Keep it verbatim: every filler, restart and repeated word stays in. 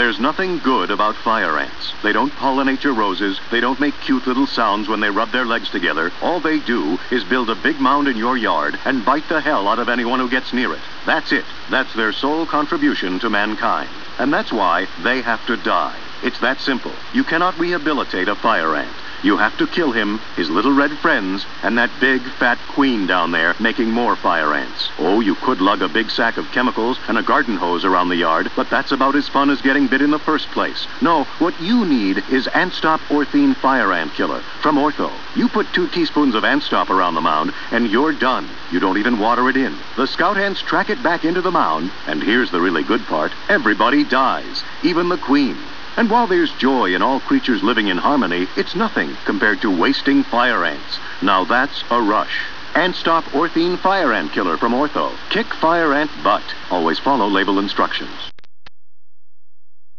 There's nothing good about fire ants. They don't pollinate your roses. They don't make cute little sounds when they rub their legs together. All they do is build a big mound in your yard and bite the hell out of anyone who gets near it. That's it. That's their sole contribution to mankind. And that's why they have to die. It's that simple. You cannot rehabilitate a fire ant. You have to kill him, his little red friends, and that big, fat queen down there making more fire ants. Oh, you could lug a big sack of chemicals and a garden hose around the yard, but that's about as fun as getting bit in the first place. No, what you need is AntStop Orthene Fire Ant Killer from Ortho. You put two teaspoons of AntStop around the mound, and you're done. You don't even water it in. The scout ants track it back into the mound, and here's the really good part. Everybody dies, even the queen. And while there's joy in all creatures living in harmony, it's nothing compared to wasting fire ants. Now that's a rush. AntStop Orthene Fire Ant Killer from Ortho. Kick fire ant butt. Always follow label instructions.